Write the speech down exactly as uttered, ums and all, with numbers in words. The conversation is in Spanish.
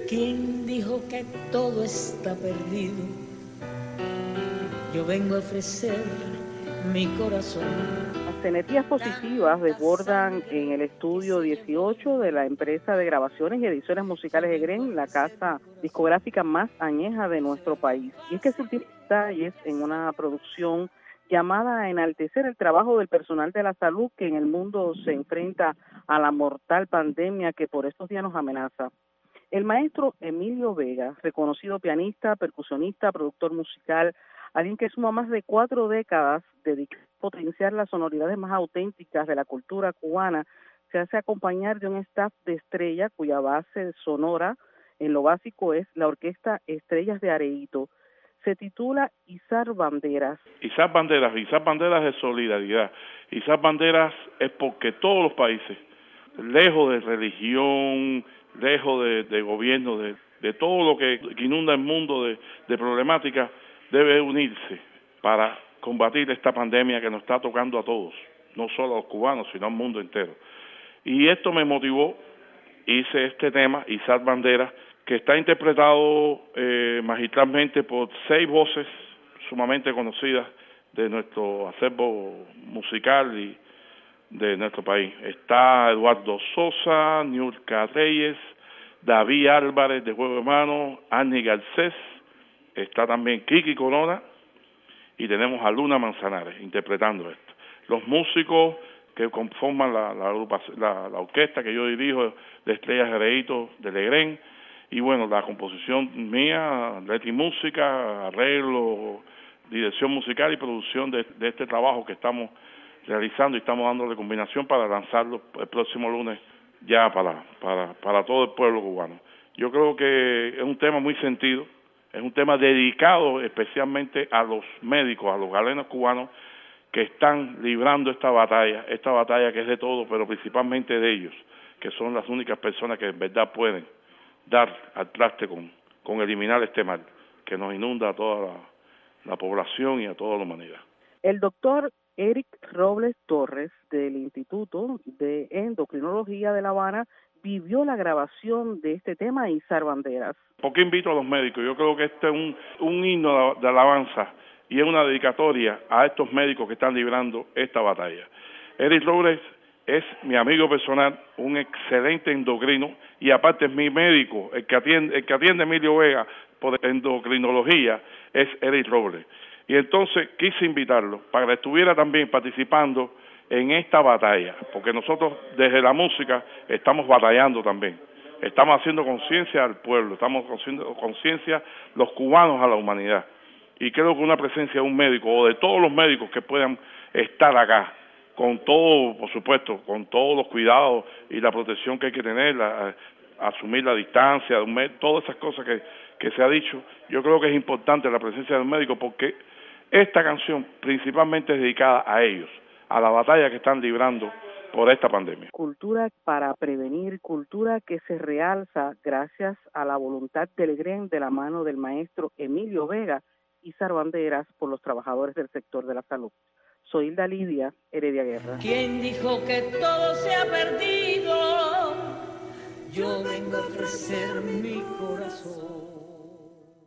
¿Quién dijo que todo está perdido? Yo vengo a ofrecer mi corazón. Las energías positivas desbordan en el estudio dieciocho de la empresa de grabaciones y ediciones musicales Egren, la casa discográfica más añeja de nuestro país. Y es que se último detalles en una producción llamada a enaltecer el trabajo del personal de la salud que en el mundo se enfrenta a la mortal pandemia que por estos días nos amenaza. El maestro Emilio Vega, reconocido pianista, percusionista, productor musical, alguien que suma más de cuatro décadas dedicado a potenciar las sonoridades más auténticas de la cultura cubana, se hace acompañar de un staff de estrella cuya base sonora en lo básico es la Orquesta Estrellas de Areito. Se titula Izar Banderas. Izar Banderas, Izar Banderas de solidaridad. Izar Banderas es porque todos los países, lejos de religión, lejos de, de gobierno, de, de todo lo que inunda el mundo de, de problemáticas, debe unirse para combatir esta pandemia que nos está tocando a todos, no solo a los cubanos, sino al mundo entero. Y esto me motivó, hice este tema, Izar Banderas, que está interpretado eh, magistralmente por seis voces sumamente conocidas de nuestro acervo musical y de nuestro país. Está Eduardo Sosa, Niurka Reyes, David Álvarez de Juego de Mano, Annie Garcés, está también Kiki Corona y tenemos a Luna Manzanares interpretando esto. Los músicos que conforman la, la, la, la orquesta que yo dirijo de Estrellas de Areito de Legren, y bueno, la composición mía, letra y música, arreglo, dirección musical y producción de, de este trabajo que estamos realizando y estamos dándole combinación para lanzarlo el próximo lunes ya para, para, para todo el pueblo cubano. Yo creo que es un tema muy sentido, es un tema dedicado especialmente a los médicos, a los galenos cubanos que están librando esta batalla, esta batalla que es de todos, pero principalmente de ellos, que son las únicas personas que en verdad pueden dar al traste con, con eliminar este mal que nos inunda a toda la, la población y a toda la humanidad. El doctor Eric Robles Torres del Instituto de Endocrinología de La Habana vivió la grabación de este tema Izar Banderas. ¿Por qué invito a los médicos? Yo creo que este es un, un himno de alabanza y es una dedicatoria a estos médicos que están librando esta batalla. Eric Robles es mi amigo personal, un excelente endocrino y aparte es mi médico, el que atiende, el que atiende a Emilio Vega por endocrinología es Eric Robles. Y entonces quise invitarlo para que estuviera también participando en esta batalla, porque nosotros desde la música estamos batallando también, estamos haciendo conciencia al pueblo, estamos haciendo conciencia los cubanos a la humanidad. Y creo que una presencia de un médico o de todos los médicos que puedan estar acá, con todo, por supuesto, con todos los cuidados y la protección que hay que tener, la, asumir la distancia, todas esas cosas que, que se ha dicho, yo creo que es importante la presencia del médico porque esta canción principalmente es dedicada a ellos, a la batalla que están librando por esta pandemia. Cultura para prevenir, cultura que se realza gracias a la voluntad del Egren de la mano del maestro Emilio Vega y Izar Banderas por los trabajadores del sector de la salud. Soy Hilda Lidia Heredia Guerra. ¿Quién dijo que todo se ha perdido? Yo vengo a ofrecer mi corazón.